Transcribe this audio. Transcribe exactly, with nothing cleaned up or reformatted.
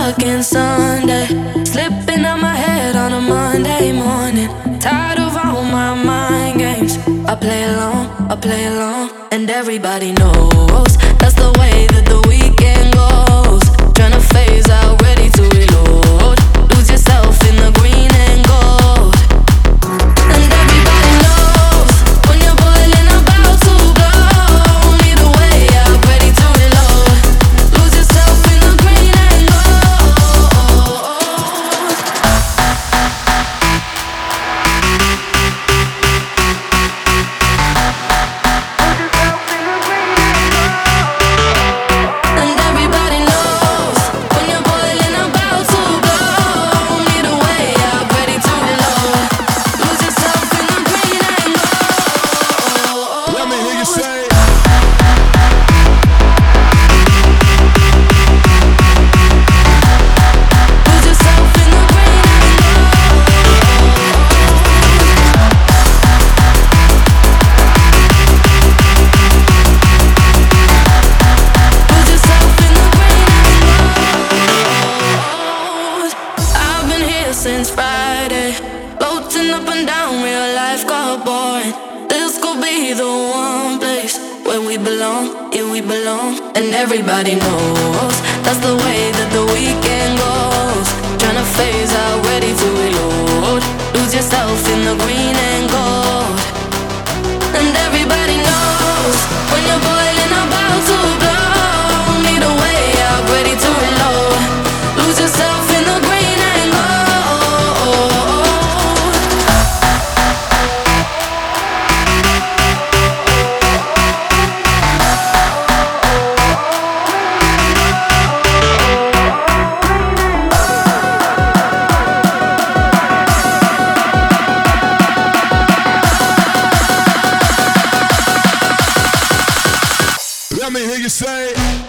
fucking Sunday. Slipping out my head on a Monday morning. Tired of all my mind games. I play along, I play along, and everybody knows that's the way that the weekend goes. Tryna phase out, ready to reload. Lose yourself in the green and gold. And everybody knows when you're boiling, about to blow. Need a way out, ready to reload. Lose yourself in the green and gold. And everybody knows when you're boiling, about to blow. Need a way out, ready to reload. Lose yourself in the green and gold. Let me hear you say. Lose yourself in the green and gold. Lose yourself in the green and gold. I've been here since Friday, floating up and down, real life got boring. This could be the one place where we belong, yeah we belong. And everybody knows that's the way that the weekend goes. Tryna phase out, ready to reload. Lose yourself in the green and gold. And everybody knows when you're boiling, about to blow. Need a way out, ready to reload. Lose yourself in the green and gold. Let me hear you say.